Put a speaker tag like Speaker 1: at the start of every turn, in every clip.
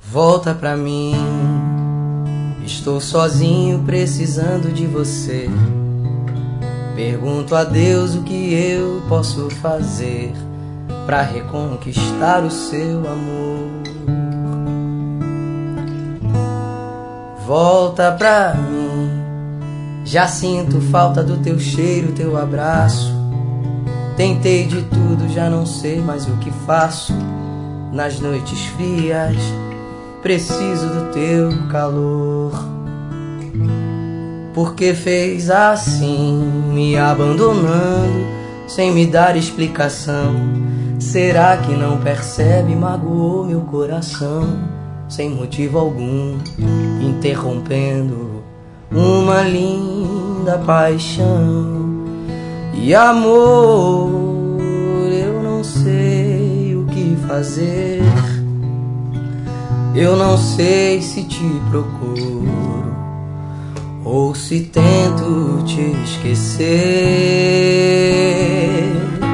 Speaker 1: Volta pra mim, estou sozinho precisando de você. Pergunto a Deus o que eu posso fazer pra reconquistar o seu amor. Volta pra mim, já sinto falta do teu cheiro, teu abraço. Tentei de tudo, já não sei mais o que faço. Nas noites frias, preciso do teu calor. Porque fez assim, me abandonando, sem me dar explicação. Será que não percebe, magoou meu coração, sem motivo algum, interrompendo uma linda paixão. E amor, eu não sei o que fazer. Eu não sei se te procuro ou se tento te esquecer.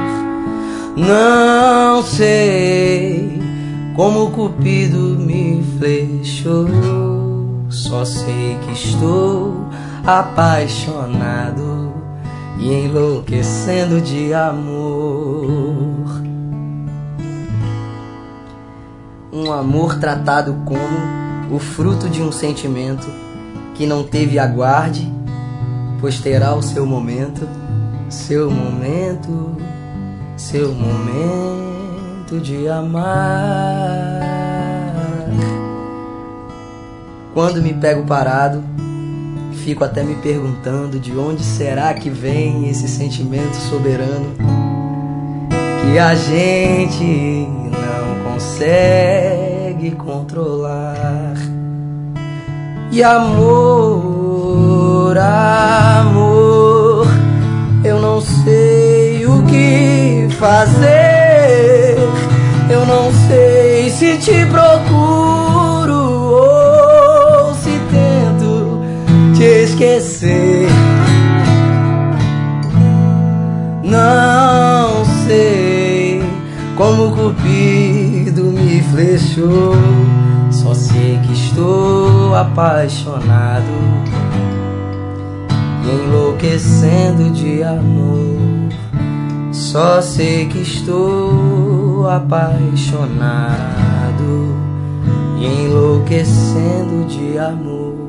Speaker 1: Não sei como o Cupido me flechou. Só sei que estou apaixonado e enlouquecendo de amor. Um amor tratado como o fruto de um sentimento que não teve aguarde, pois terá o seu momento, seu momento, seu momento de amar. Quando me pego parado, fico até me perguntando de onde será que vem esse sentimento soberano que a gente não consegue controlar. E amor, amor, eu não sei o que fazer. Eu não sei se te procuro ou se tento te esquecer. Não sei como o Cupido me flechou. Só sei que estou apaixonado e enlouquecendo de amor. Só sei que estou apaixonado e enlouquecendo de amor.